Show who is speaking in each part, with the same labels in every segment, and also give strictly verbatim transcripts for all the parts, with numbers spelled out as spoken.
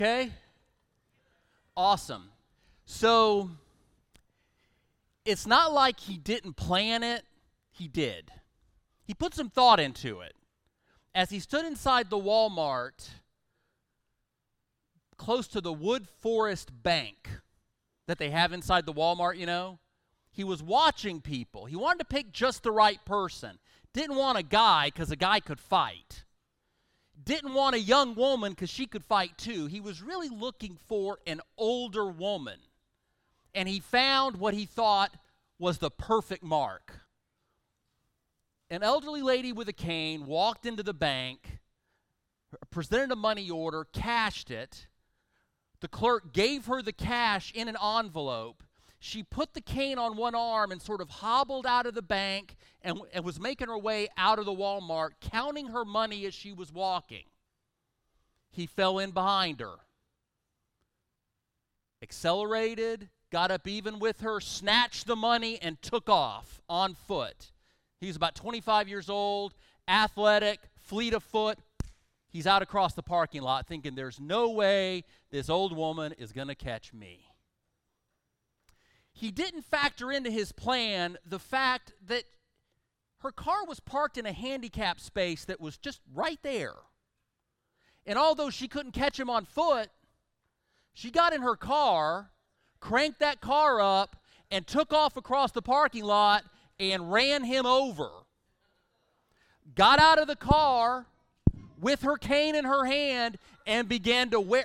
Speaker 1: Okay? Awesome. So, it's not like he didn't plan it. He did. He put some thought into it. As he stood inside the Walmart, close to the Wood Forest Bank that they have inside the Walmart, you know, he was watching people. He wanted to pick just the right person. Didn't want a guy because a guy could fight. Didn't want a young woman because she could fight too. He was really looking for an older woman. And he found what he thought was the perfect mark. An elderly lady with a cane walked into the bank, presented a money order, cashed it. The clerk gave her the cash in an envelope. She put the cane on one arm and sort of hobbled out of the bank and, and was making her way out of the Walmart, counting her money as she was walking. He fell in behind her, accelerated, got up even with her, snatched the money, and took off on foot. He was about twenty-five years old, athletic, fleet of foot. He's out across the parking lot thinking there's no way this old woman is going to catch me. He didn't factor into his plan the fact that her car was parked in a handicap space that was just right there. And although she couldn't catch him on foot, she got in her car, cranked that car up, and took off across the parking lot and ran him over. Got out of the car with her cane in her hand and began to wear...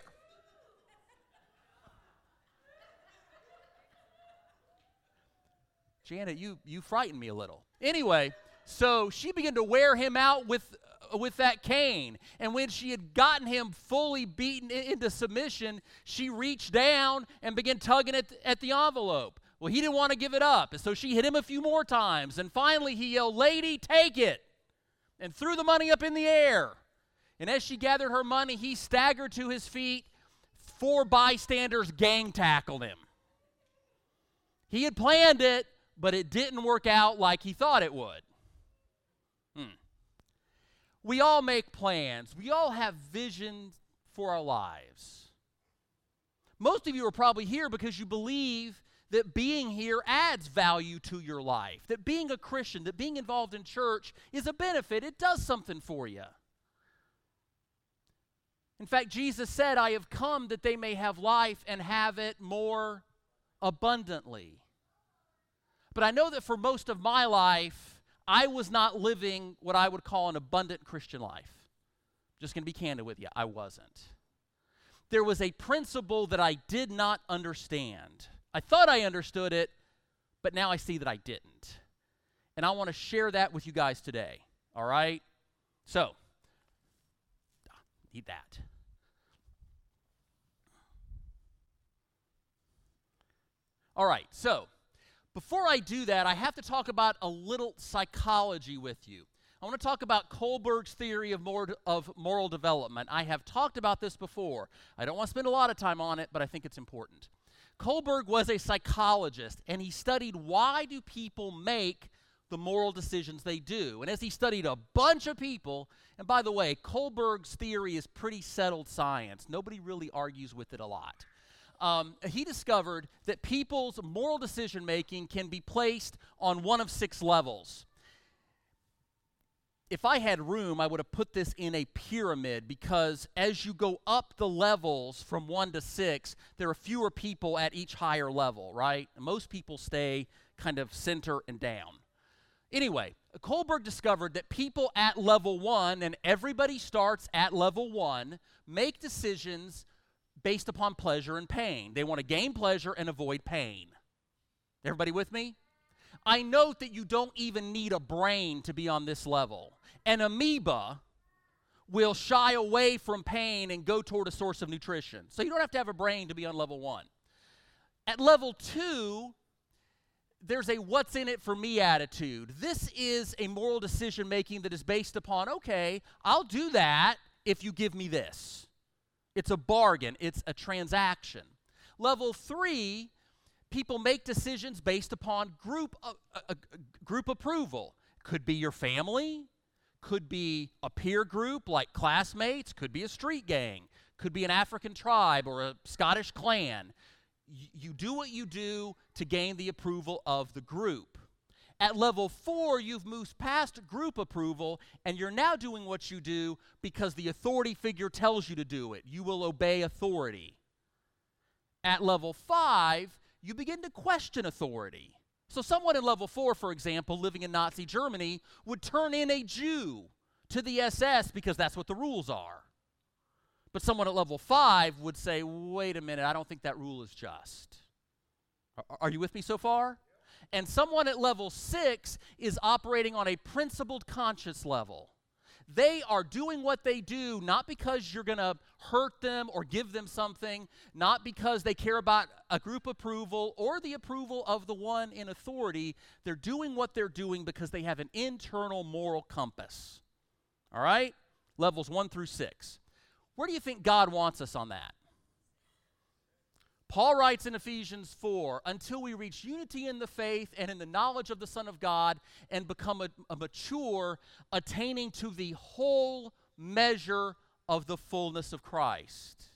Speaker 1: Janet, you, you frightened me a little. Anyway, so she began to wear him out with, uh, with that cane. And when she had gotten him fully beaten in, into submission, she reached down and began tugging at, at the envelope. Well, he didn't want to give it up, and so she hit him a few more times. And finally, he yelled, "Lady, take it," and threw the money up in the air. And as she gathered her money, he staggered to his feet. Four bystanders gang tackled him. He had planned it, but it didn't work out like he thought it would. Hmm. We all make plans. We all have visions for our lives. Most of you are probably here because you believe that being here adds value to your life, that being a Christian, that being involved in church is a benefit. It does something for you. In fact, Jesus said, "I have come that they may have life and have it more abundantly." But I know that for most of my life, I was not living what I would call an abundant Christian life. Just going to be candid with you, I wasn't. There was a principle that I did not understand. I thought I understood it, but now I see that I didn't. And I want to share that with you guys today, all right? So, need that. All right, so before I do that, I have to talk about a little psychology with you. I want to talk about Kohlberg's theory of, more, of moral development. I have talked about this before. I don't want to spend a lot of time on it, but I think it's important. Kohlberg was a psychologist, and he studied why do people make the moral decisions they do. And as he studied a bunch of people, and by the way, Kohlberg's theory is pretty settled science. Nobody really argues with it a lot. Um, he discovered that people's moral decision-making can be placed on one of six levels. If I had room, I would have put this in a pyramid because as you go up the levels from one to six, there are fewer people at each higher level, right? And most people stay kind of center and down. Anyway, Kohlberg discovered that people at level one, and everybody starts at level one, make decisions based upon pleasure and pain. They want to gain pleasure and avoid pain. Everybody with me? I note that you don't even need a brain to be on this level. An amoeba will shy away from pain and go toward a source of nutrition. So you don't have to have a brain to be on level one. At level two, there's a what's in it for me attitude. This is a moral decision making that is based upon, okay, I'll do that if you give me this. It's a bargain. It's a transaction. Level three, people make decisions based upon group uh, uh, group approval. Could be your family, could be a peer group like classmates, could be a street gang, could be an African tribe or a Scottish clan. Y- you do what you do to gain the approval of the group. At level four, you've moved past group approval, and you're now doing what you do because the authority figure tells you to do it. You will obey authority. At level five, you begin to question authority. So someone in level four, for example, living in Nazi Germany, would turn in a Jew to the S S because that's what the rules are. But someone at level five would say, wait a minute, I don't think that rule is just. Are, are you with me so far? And someone at level six is operating on a principled conscious level. They are doing what they do not because you're going to hurt them or give them something, not because they care about a group approval or the approval of the one in authority. They're doing what they're doing because they have an internal moral compass. All right? Levels one through six. Where do you think God wants us on that? Paul writes in Ephesians four, until we reach unity in the faith and in the knowledge of the Son of God and become a, a mature, attaining to the whole measure of the fullness of Christ.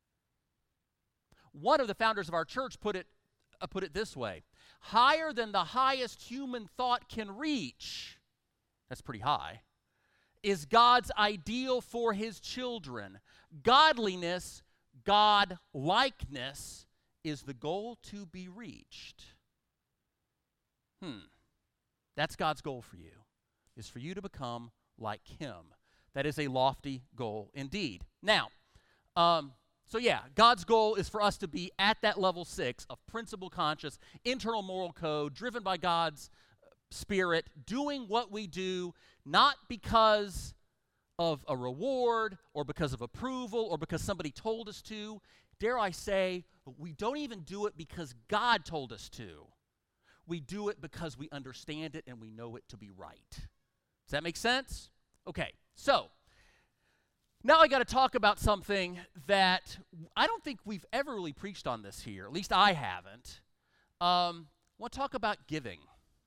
Speaker 1: One of the founders of our church put it, uh, put it this way: higher than the highest human thought can reach, that's pretty high, is God's ideal for his children. Godliness, God-likeness, is the goal to be reached. Hmm. That's God's goal for you, is for you to become like him. That is a lofty goal indeed. Now, um, so yeah, God's goal is for us to be at that level six of principle conscious, internal moral code, driven by God's Spirit, doing what we do, not because of a reward or because of approval or because somebody told us to. Dare I say, we don't even do it because God told us to. We do it because we understand it and we know it to be right. Does that make sense? Okay, so now I got to talk about something that I don't think we've ever really preached on this here. At least I haven't. Um, I want to talk about giving.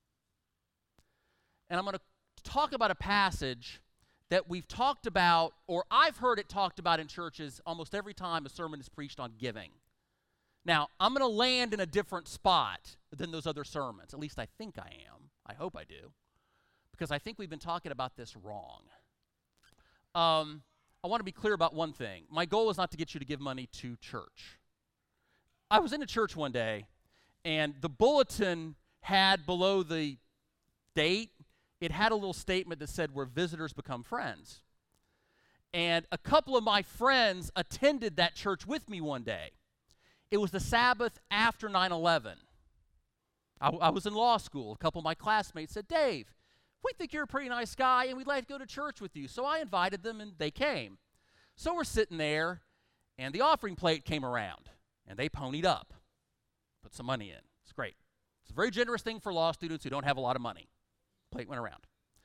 Speaker 1: And I'm going to talk about a passage that we've talked about, or I've heard it talked about in churches almost every time a sermon is preached on giving. Now, I'm going to land in a different spot than those other sermons. At least I think I am. I hope I do. Because I think we've been talking about this wrong. Um, I want to be clear about one thing. My goal is not to get you to give money to church. I was in a church one day, and the bulletin had below the date, it had a little statement that said, where visitors become friends. And a couple of my friends attended that church with me one day. It was the Sabbath after nine eleven. I, I was in law school. A couple of my classmates said, Dave, we think you're a pretty nice guy, and we'd like to go to church with you. So I invited them, and they came. So we're sitting there, and the offering plate came around, and they ponied up, put some money in. It's great. It's a very generous thing for law students who don't have a lot of money. Plate went around.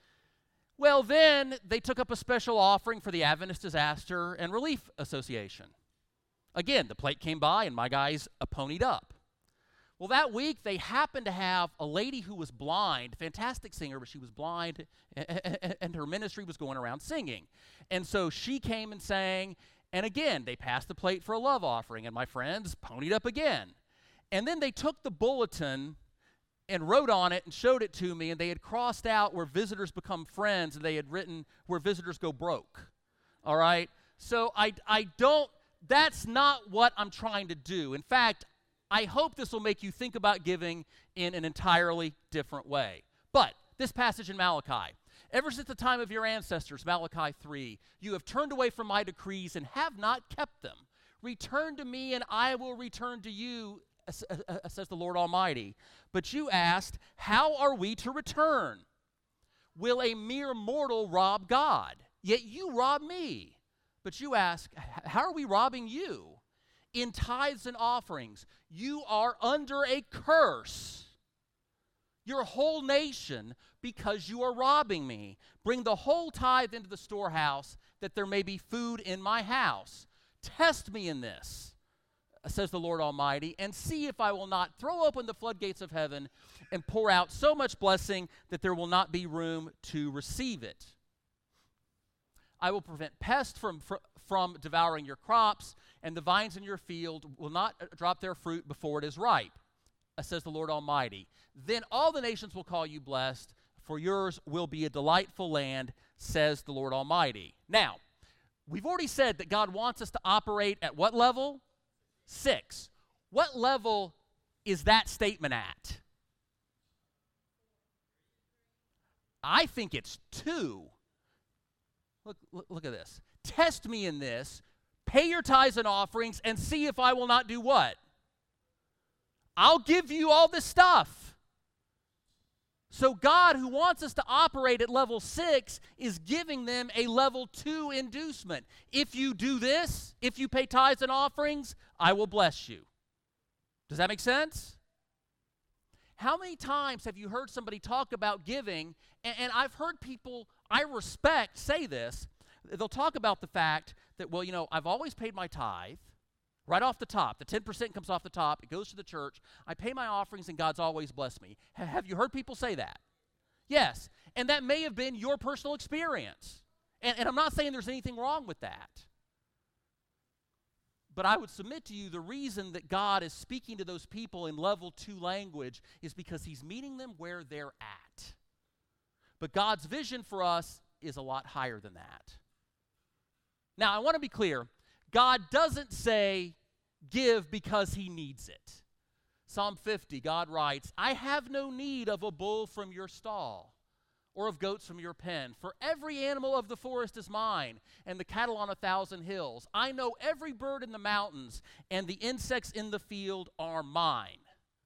Speaker 1: Well, then they took up a special offering for the Adventist Disaster and Relief Association. Again, the plate came by, and my guys uh, ponied up. Well, that week, they happened to have a lady who was blind, fantastic singer, but she was blind, and her ministry was going around singing. And so she came and sang, and again, they passed the plate for a love offering, and my friends ponied up again. And then they took the bulletin and wrote on it and showed it to me, and they had crossed out where visitors become friends, and they had written where visitors go broke. All right? So I, I don't, that's not what I'm trying to do. In fact, I hope this will make you think about giving in an entirely different way. But this passage in Malachi, ever since the time of your ancestors, Malachi three, you have turned away from my decrees and have not kept them. Return to me, and I will return to you, says the Lord Almighty. But you asked, how are we to return? Will a mere mortal rob God? Yet you rob me. But you ask, how are we robbing you? In tithes and offerings, you are under a curse, your whole nation, because you are robbing me. Bring the whole tithe into the storehouse, that there may be food in my house. Test me in this, says the Lord Almighty, and see if I will not throw open the floodgates of heaven and pour out so much blessing that there will not be room to receive it. I will prevent pests from, fr- from devouring your crops, and the vines in your field will not drop their fruit before it is ripe, says the Lord Almighty. Then all the nations will call you blessed, for yours will be a delightful land, says the Lord Almighty. Now, we've already said that God wants us to operate at what level? Six. What level is that statement at? I think it's two. Look, look, look at this. Test me in this, pay your tithes and offerings, and see if I will not do what? I'll give you all this stuff. So God, who wants us to operate at level six, is giving them a level two inducement. If you do this, if you pay tithes and offerings, I will bless you. Does that make sense? How many times have you heard somebody talk about giving, and, and I've heard people I respect say this. They'll talk about the fact that, well, you know, I've always paid my tithe right off the top. The ten percent comes off the top. It goes to the church. I pay my offerings, and God's always blessed me. H- have you heard people say that? Yes. And that may have been your personal experience. And, and I'm not saying there's anything wrong with that. But I would submit to you the reason that God is speaking to those people in level two language is because he's meeting them where they're at. But God's vision for us is a lot higher than that. Now, I want to be clear. God doesn't say give because he needs it. Psalm fifty, God writes, I have no need of a bull from your stall, or of goats from your pen. For every animal of the forest is mine, and the cattle on a thousand hills. I know every bird in the mountains, and the insects in the field are mine.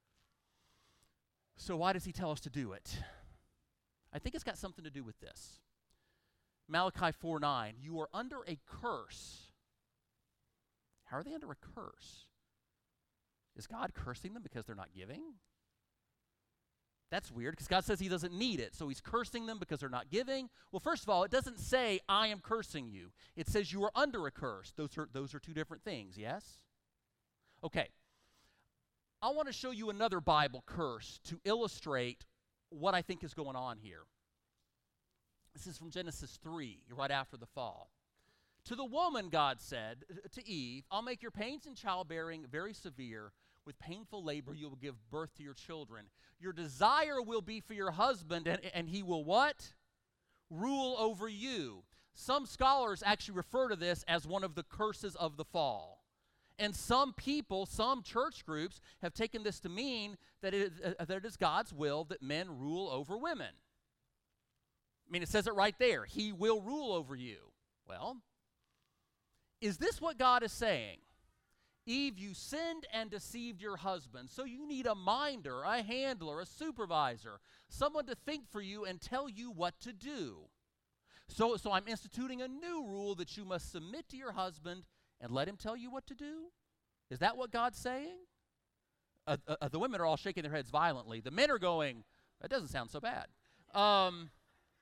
Speaker 1: So why does he tell us to do it? I think it's got something to do with this. Malachi four nine, you are under a curse. How are they under a curse? Is God cursing them because they're not giving? That's weird, because God says he doesn't need it, so he's cursing them because they're not giving. Well, first of all, it doesn't say, I am cursing you. It says you are under a curse. Those are, those are two different things, yes? Okay. I want to show you another Bible curse to illustrate what I think is going on here. This is from Genesis three, right after the fall. To the woman, God said, to Eve, I'll make your pains in childbearing very severe. With painful labor, you will give birth to your children. Your desire will be for your husband, and, and he will what? Rule over you. Some scholars actually refer to this as one of the curses of the fall. And some people, some church groups, have taken this to mean that it, uh, that it is God's will that men rule over women. I mean, it says it right there. He will rule over you. Well, is this what God is saying? Eve, you sinned and deceived your husband, so you need a minder, a handler, a supervisor, someone to think for you and tell you what to do. So, so I'm instituting a new rule that you must submit to your husband and let him tell you what to do? Is that what God's saying? Uh, uh, the women are all shaking their heads violently. The men are going, that doesn't sound so bad. Um,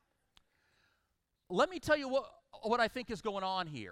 Speaker 1: let me tell you what, what I think is going on here.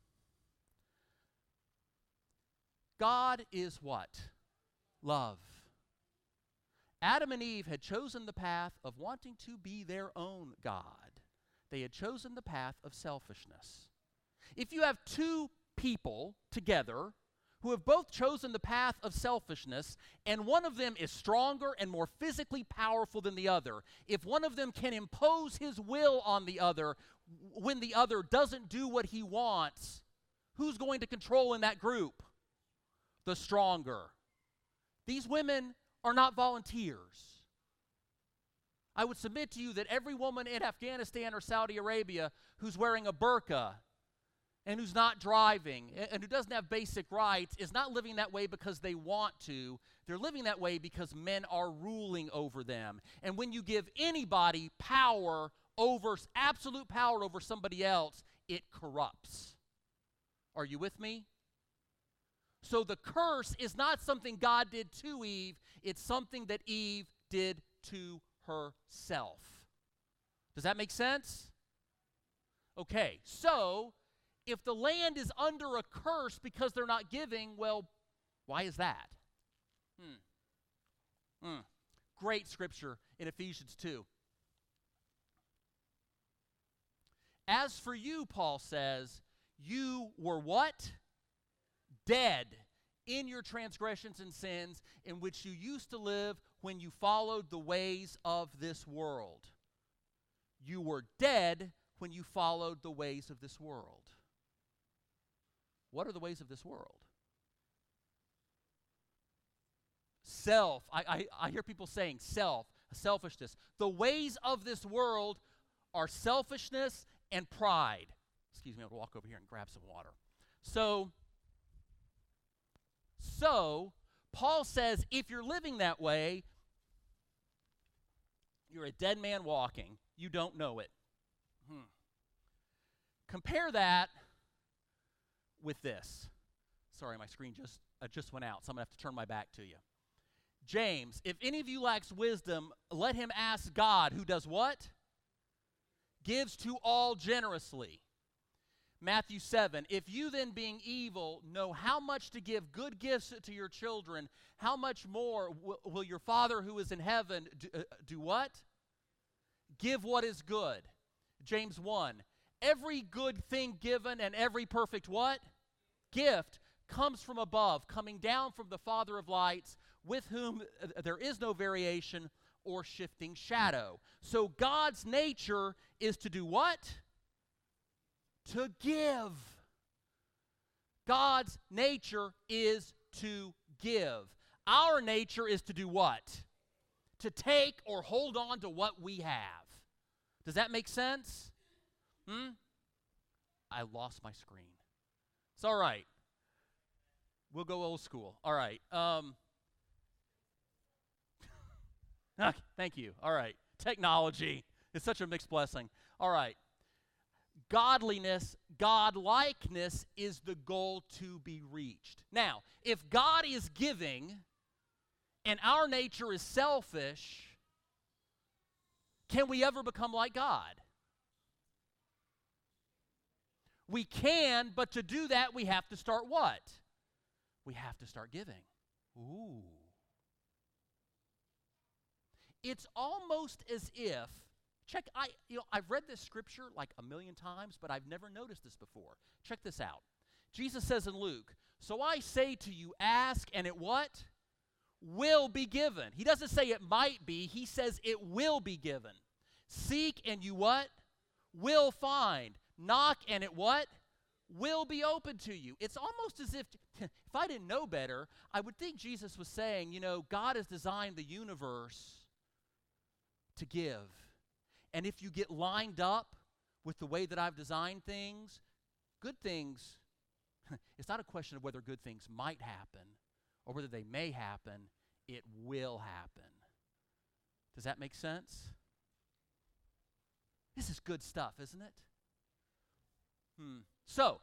Speaker 1: God is what? Love. Adam and Eve had chosen the path of wanting to be their own God. They had chosen the path of selfishness. If you have two people together who have both chosen the path of selfishness, and one of them is stronger and more physically powerful than the other, if one of them can impose his will on the other when the other doesn't do what he wants, who's going to control in that group? The stronger. These women are not volunteers. I would submit to you that every woman in Afghanistan or Saudi Arabia who's wearing a burqa and who's not driving and who doesn't have basic rights is not living that way because they want to. They're living that way because men are ruling over them. And when you give anybody power over, absolute power over somebody else, it corrupts. Are you with me? So the curse is not something God did to Eve, it's something that Eve did to herself. Does that make sense? Okay, so if the land is under a curse because they're not giving, well, why is that? Hmm. Hmm. Great scripture in Ephesians two. As for you, Paul says, You were what? Dead in your transgressions and sins in which you used to live when you followed the ways of this world. You were dead when you followed the ways of this world. What are the ways of this world? Self. I, I, I hear people saying self, selfishness. The ways of this world are selfishness and pride. Excuse me, I'll walk over here and grab some water. So, so, Paul says if you're living that way, you're a dead man walking. You don't know it. Hmm. Compare that with this. Sorry, my screen just, uh, just went out, so I'm going to have to turn my back to you. James, if any of you lacks wisdom, let him ask God, who does what? Gives to all generously. Matthew seven, if you then being evil know how much to give good gifts to your children, how much more w- will your Father who is in heaven do, uh, do what? Give what is good. James one, every good thing given and every perfect what? Gift comes from above, coming down from the Father of lights, with whom uh, there is no variation or shifting shadow. So God's nature is to do what? To give. God's nature is to give. Our nature is to do what? To take or hold on to what we have. Does that make sense? Hmm? I lost my screen. It's all right. We'll go old school. All right. Um, okay, thank you. All right. Technology is such a mixed blessing. All right. Godliness, God-likeness is the goal to be reached. Now, if God is giving and our nature is selfish, can we ever become like God? We can, but to do that, we have to start what? We have to start giving. Ooh. It's almost as if, check, I, you know, I've read this scripture like a million times, but I've never noticed this before. Check this out. Jesus says in Luke, so I say to you, ask, and it what? Will be given. He doesn't say it might be. He says it will be given. Seek, and you what? Will find. Knock, and it what? Will be open to you. It's almost as if, if I didn't know better, I would think Jesus was saying, you know, God has designed the universe to give. And if you get lined up with the way that I've designed things, good things, it's not a question of whether good things might happen or whether they may happen. It will happen. Does that make sense? This is good stuff, isn't it? Hmm. So,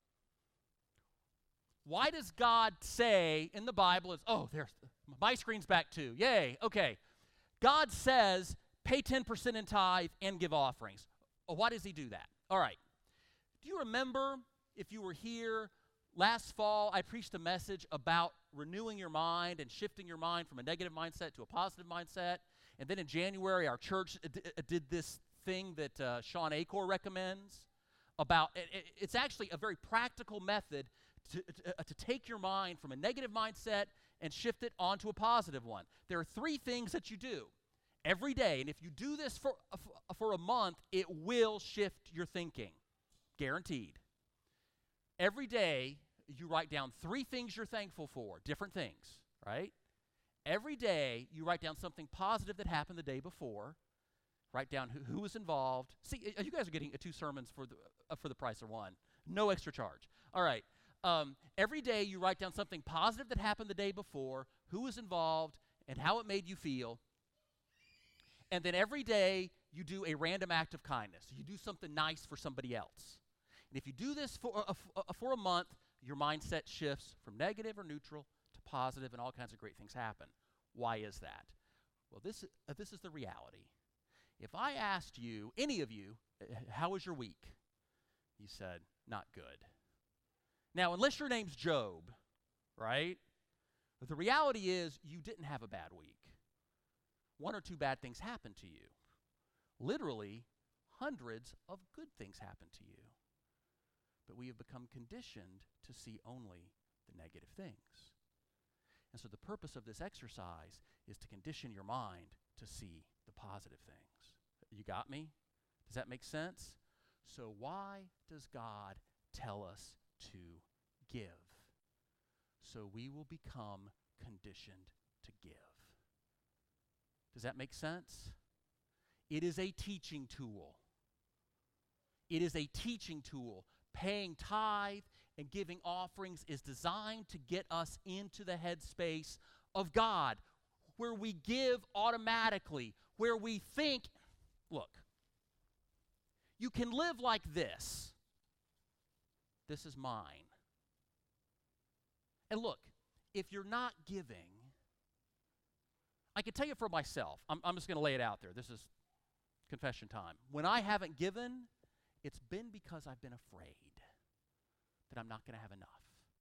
Speaker 1: why does God say in the Bible, is, oh, there's, my screen's back too. Yay, okay. God says, pay ten percent in tithe and give offerings. Oh, why does he do that? All right. Do you remember, if you were here last fall, I preached a message about renewing your mind and shifting your mind from a negative mindset to a positive mindset. And then in January, our church d- did this thing that uh, Sean Acor recommends about, it, it, it's actually a very practical method to, to, uh, to take your mind from a negative mindset and shift it onto a positive one. There are three things that you do every day, and if you do this for, uh, for a month, it will shift your thinking, guaranteed. Every day, you write down three things you're thankful for, different things, right? Every day, you write down something positive that happened the day before. Write down who, who was involved. See, you guys are getting uh, two sermons for the uh, for the price of one. No extra charge. All right. Um, every day, you write down something positive that happened the day before, who was involved, and how it made you feel. And then every day, you do a random act of kindness. You do something nice for somebody else. And if you do this for a, a, for a month, your mindset shifts from negative or neutral to positive, and all kinds of great things happen. Why is that? Well, this, uh, this is the reality. If I asked you, any of you, uh, how was your week? You said, not good. Now, unless your name's Job, right? But the reality is you didn't have a bad week. One or two bad things happened to you. Literally, hundreds of good things happened to you. but we have become conditioned to see only the negative things. And so the purpose of this exercise is to condition your mind to see the positive things. You got me? Does that make sense? So why does God tell us to give? So we will become conditioned to give. Does that make sense? It is a teaching tool. It is a teaching tool. Paying tithe and giving offerings is designed to get us into the headspace of God, where we give automatically, where we think, look, you can live like this. This is mine. And look, if you're not giving, I can tell you for myself, I'm, I'm just going to lay it out there. This is confession time. When I haven't given, it's been because I've been afraid that I'm not going to have enough.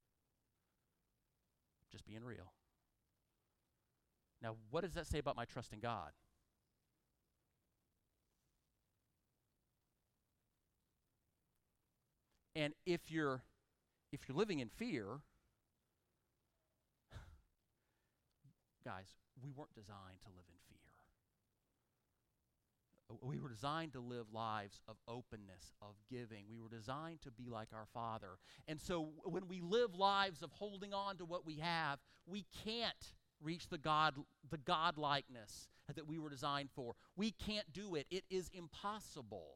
Speaker 1: Just being real. Now, what does that say about my trust in God? And if you're if you're living in fear, guys, we weren't designed to live in fear. We were designed to live lives of openness, of giving. We were designed to be like our Father. And so when we live lives of holding on to what we have, we can't reach the God, the God-likeness that we were designed for. We can't do it. It is impossible.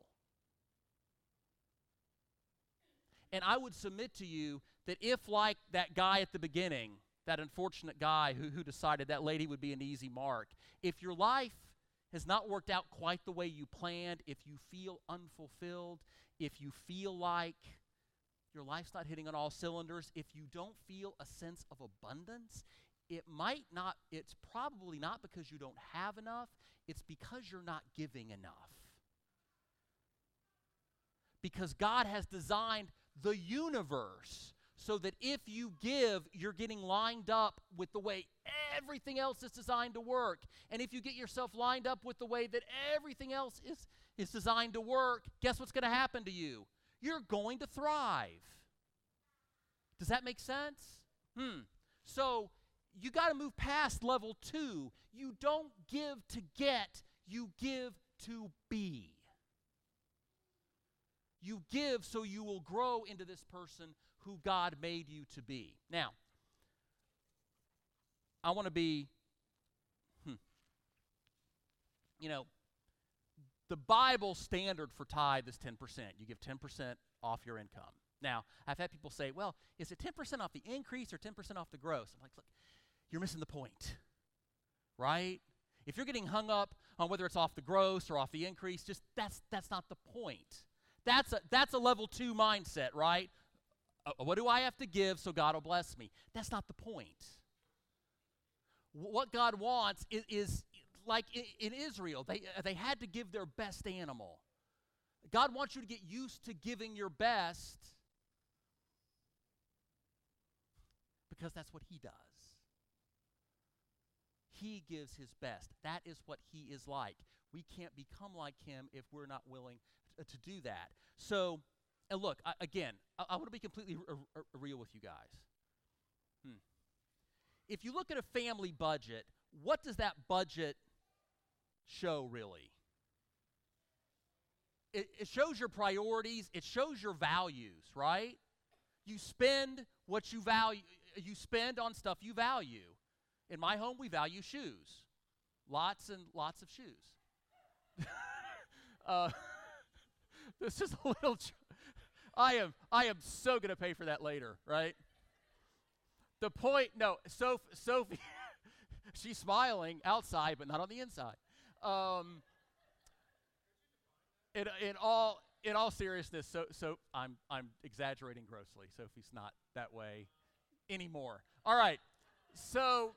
Speaker 1: And I would submit to you that if, like that guy at the beginning, that unfortunate guy who, who decided that lady would be an easy mark, if your life has not worked out quite the way you planned, if you feel unfulfilled, if you feel like your life's not hitting on all cylinders, if you don't feel a sense of abundance, it might not, it's probably not because you don't have enough, it's because you're not giving enough. Because God has designed the universe so that if you give, you're getting lined up with the way everything else is designed to work. And if you get yourself lined up with the way that everything else is, is designed to work, guess what's going to happen to you? You're going to thrive. Does that make sense? Hmm. So you got to move past level two. You don't give to get, you give to be. You give so you will grow into this person who God made you to be. Now, I want to be, hmm, you know, the Bible standard for tithe is ten percent. You give ten percent off your income. Now, I've had people say, well, is it ten percent off the increase or ten percent off the gross? I'm like, look, you're missing the point, right? If you're getting hung up on whether it's off the gross or off the increase, just that's that's not the point. That's a, that's a level two mindset, right? Uh, what do I have to give so God will bless me? That's not the point. W- what God wants is, is like in, in Israel, they, uh, they had to give their best animal. God wants you to get used to giving your best because that's what He does. He gives His best. That is what He is like. We can't become like Him if we're not willing to, to do that. So, and look, I, again, I, I want to be completely r- r- real with you guys. Hmm. If you look at a family budget, what does that budget show really? It, it shows your priorities. It shows your values, right? You spend what you value. You spend on stuff you value. In my home, we value shoes. Lots and lots of shoes. uh, this is a little... Tr- I am I am so going to pay for that later, right? The point... No, Soph, Sophie, she's smiling outside, but not on the inside. Um, in, in all in all seriousness, so so I'm I'm exaggerating grossly. Sophie's not that way anymore. All right, so...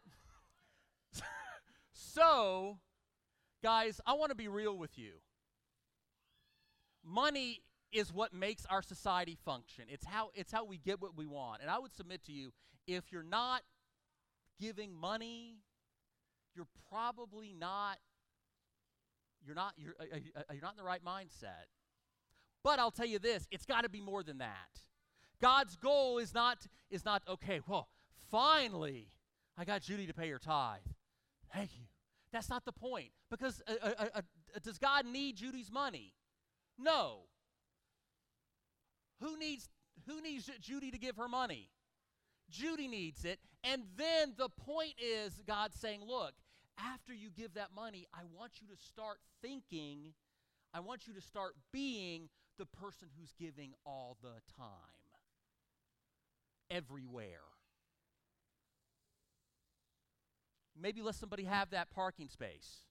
Speaker 1: So, guys, I want to be real with you. Money is what makes our society function. It's how it's how we get what we want. And I would submit to you, if you're not giving money, you're probably not you're not you're uh, uh, you're not in the right mindset. But I'll tell you this, it's got to be more than that. God's goal is not, is not, okay, well, finally, I got Judy to pay her tithe. Thank you. That's not the point. Because uh, uh, uh, does God need Judy's money? No. Who needs, who needs Judy to give her money? Judy needs it. And then the point is God saying, look, after you give that money, I want you to start thinking, I want you to start being the person who's giving all the time. Everywhere. Maybe let somebody have that parking space.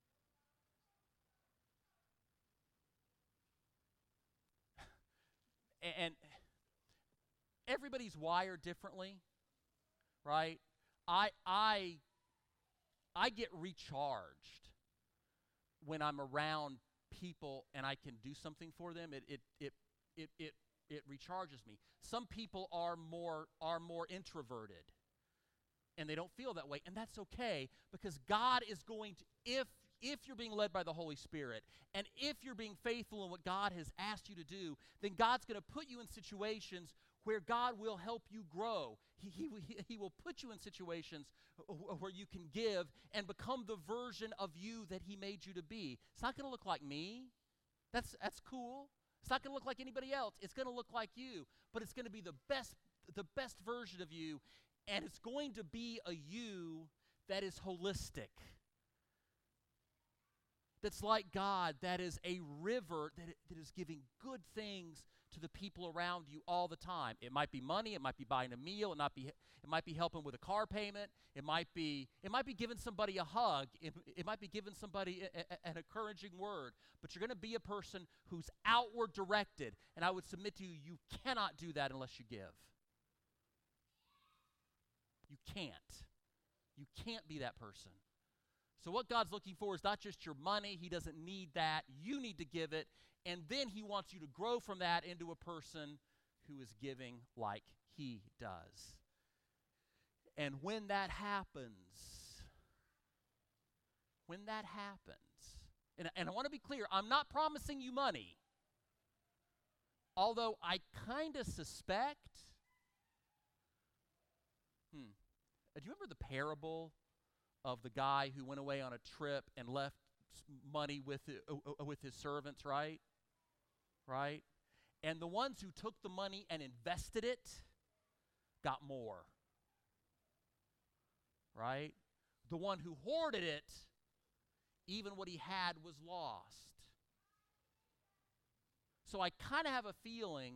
Speaker 1: And everybody's wired differently, right? I I I get recharged when I'm around people and I can do something for them. It it it it it it recharges me. Some people are more are more introverted and they don't feel that way, and that's okay, because God is going to, if if you're being led by the Holy Spirit, and if you're being faithful in what God has asked you to do, then God's going to put you in situations where God will help you grow. He, he, he will put you in situations where you can give and become the version of you that he made you to be. It's not going to look like me. That's, that's cool. It's not going to look like anybody else. It's going to look like you, but it's going to be the best, the best version of you, and it's going to be a you that is holistic. That's like God, that is a river that, that is giving good things to the people around you all the time. It might be money, it might be buying a meal, it might be it might be helping with a car payment, it might be it might be giving somebody a hug, it, it might be giving somebody a, a, an encouraging word. But you're going to be a person who's outward directed, and I would submit to you, you cannot do that unless you give. You can't. You can't be that person. So what God's looking for is not just your money. He doesn't need that. You need to give it. And then he wants you to grow from that into a person who is giving like he does. And when that happens, when that happens, and, and I want to be clear, I'm not promising you money. Although I kind of suspect, hmm, do you remember the parable of the guy who went away on a trip and left money with uh, with his servants, right? Right? And the ones who took the money and invested it got more. Right? The one who hoarded it, even what he had was lost. So I kind of have a feeling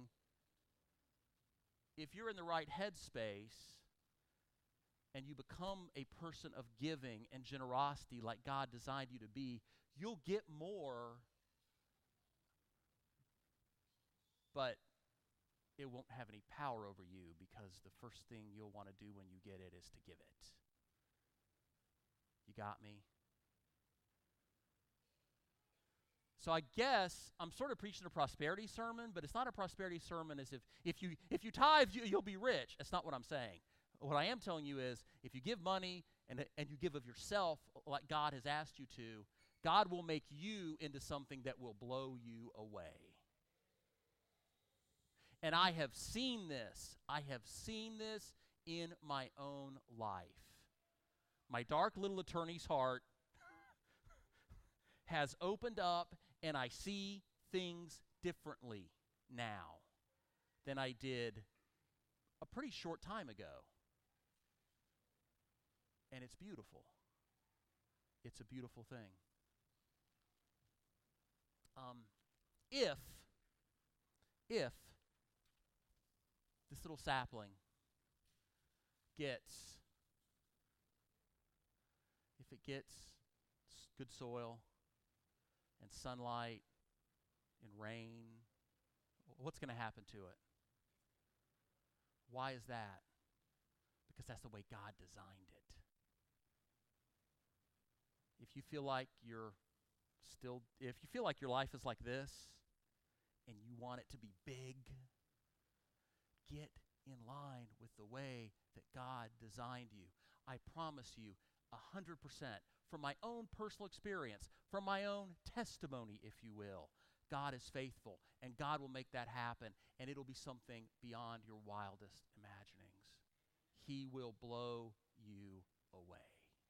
Speaker 1: if you're in the right headspace and you become a person of giving and generosity like God designed you to be, you'll get more, but it won't have any power over you, because the first thing you'll want to do when you get it is to give it. You got me? So I guess I'm sort of preaching a prosperity sermon, but it's not a prosperity sermon as if if you if you tithe, you, you'll be rich. That's not what I'm saying. What I am telling you is, if you give money and, and you give of yourself like God has asked you to, God will make you into something that will blow you away. And I have seen this. I have seen this in my own life. My dark little attorney's heart has opened up, and I see things differently now than I did a pretty short time ago. And it's beautiful. It's a beautiful thing. Um, if, if this little sapling gets, if it gets good soil and sunlight and rain, what's going to happen to it? Why is that? Because that's the way God designed it. If you feel like you're still, if you feel like your life is like this and you want it to be big, get in line with the way that God designed you. I promise you, a hundred percent, from my own personal experience, from my own testimony, if you will, God is faithful, and God will make that happen, and it'll be something beyond your wildest imaginings. He will blow you away.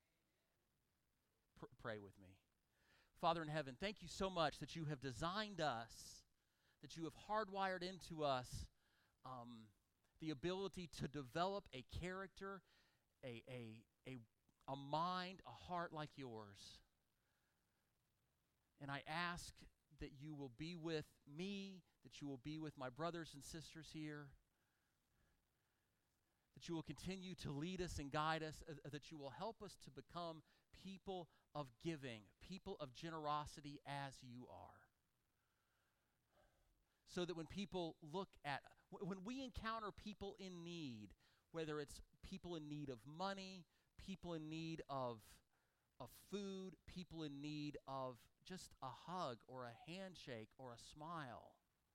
Speaker 1: Pr- pray with me. Father in heaven, thank you so much that you have designed us, that you have hardwired into us um, the ability to develop a character, a, a, a, a mind, a heart like yours. And I ask that you will be with me, that you will be with my brothers and sisters here, that you will continue to lead us and guide us, uh, that you will help us to become people of giving, people of generosity as you are. So that when people look at, when we encounter people in need, whether it's people in need of money, people in need of, of food, people in need of just a hug or a handshake or a smile,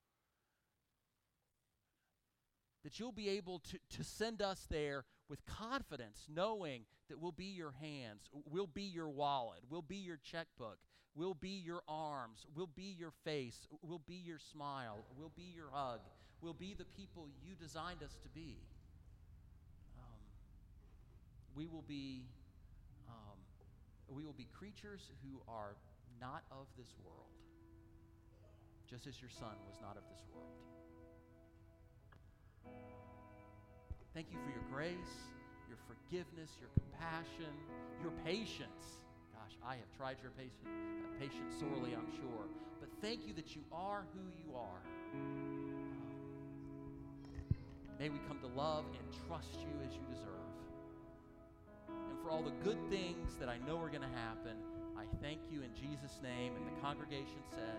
Speaker 1: that you'll be able to, to send us there with confidence, knowing that we'll be your hands, we'll be your wallet, we'll be your checkbook, we'll be your arms, we'll be your face, we'll be your smile, we'll be your hug, we'll be the people you designed us to be. Um, we will be, um, we will be creatures who are not of this world, just as your Son was not of this world. Thank you for your grace, your forgiveness, your compassion, your patience. Gosh, I have tried your patience, uh, patience sorely, I'm sure. But thank you that you are who you are. Um, may we come to love and trust you as you deserve. And for all the good things that I know are going to happen, I thank you in Jesus' name. And the congregation said,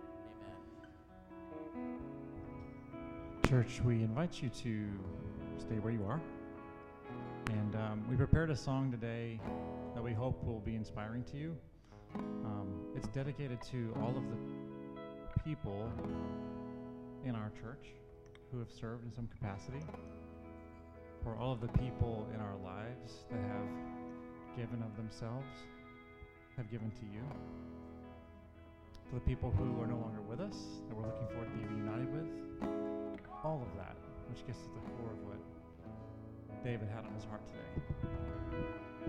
Speaker 1: amen.
Speaker 2: Church, we invite you to stay where you are. And um, we prepared a song today that we hope will be inspiring to you. Um, it's dedicated to all of the people in our church who have served in some capacity, for all of the people in our lives that have given of themselves, have given to you, for the people who are no longer with us, that we're looking forward to be reunited with, all of that, which gets to the core of what David had on his heart today.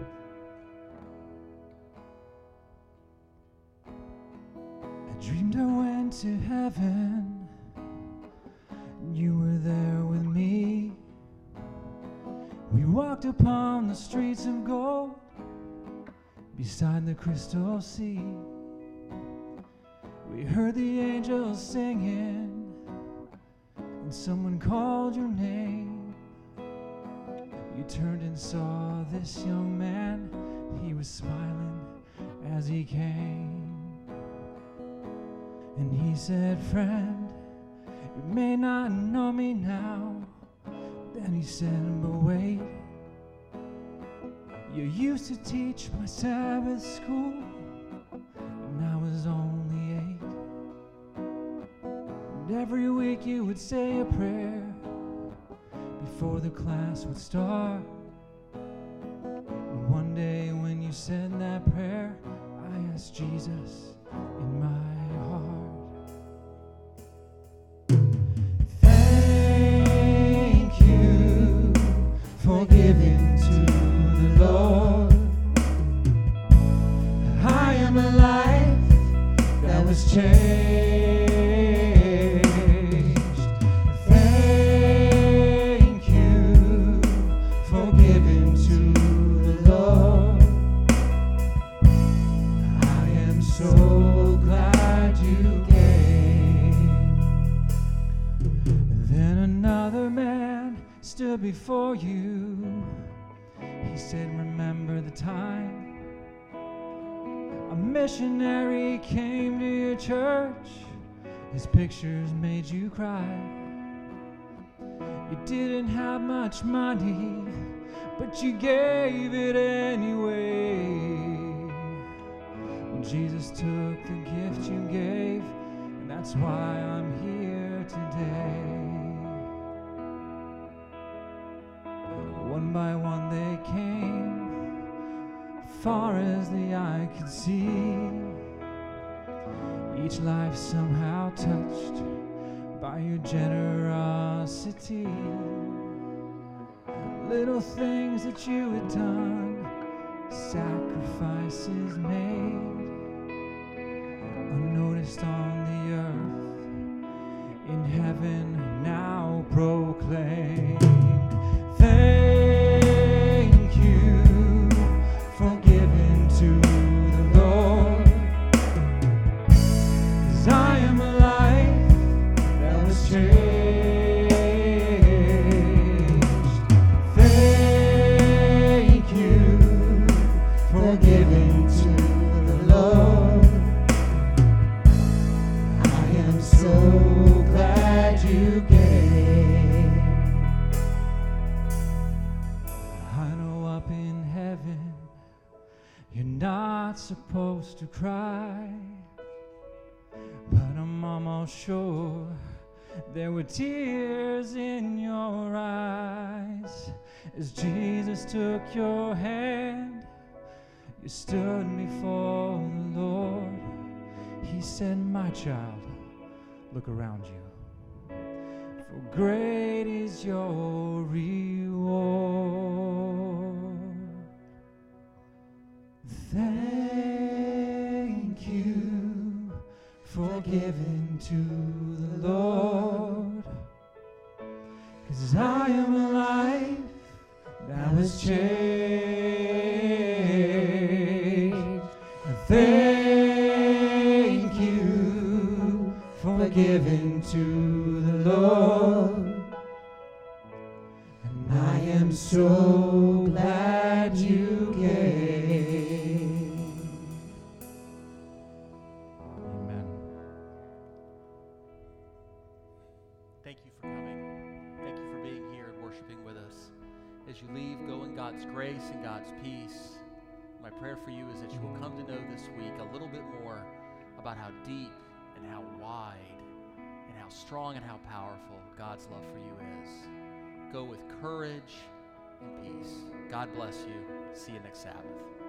Speaker 2: I dreamed I went to heaven, and you were there with me. We walked upon the streets of gold, beside the crystal sea. We heard the angels singing, and someone called your name. You turned and saw this young man. He was smiling as he came. And he said, friend, you may not know me now. Then he said, but wait, you used to teach my Sabbath school when I was only eight. And every week you would say a prayer before the class would start. And one day when you said that prayer, I asked Jesus in my heart. Thank you for giving to the Lord. I am a life that was changed. Before you, he said, remember the time a missionary came to your church. His pictures made you cry. You didn't have much money, but you gave it anyway. Well, Jesus took the gift you gave, and that's why I'm here today. One by one they came, far as the eye could see. each life somehow touched by your generosity. Little things that you had done, sacrifices made, unnoticed on the earth, in heaven now proclaimed. Thank you for giving to the Lord, 'cause I am a life that was changed. Thank you for giving to the Lord. I am so glad you gave. I know up in heaven you're not supposed to cry, but I'm almost sure there were tears in your eyes as Jesus took your hand. You stood before the Lord. He said, my child, look around you, for great is your reward. Thank you for giving to the Lord, 'cause I am a life that was changed. Thank you for giving to the Lord, and I am so glad you gave. Amen.
Speaker 1: Thank you for coming. Thank you for being here and worshiping with us. As you leave, go in God's grace and God's peace. My prayer for you is that you will come to know this week a little bit more about how deep and how wide and how strong and how powerful God's love for you is. Go with courage and peace. God bless you. See you next Sabbath.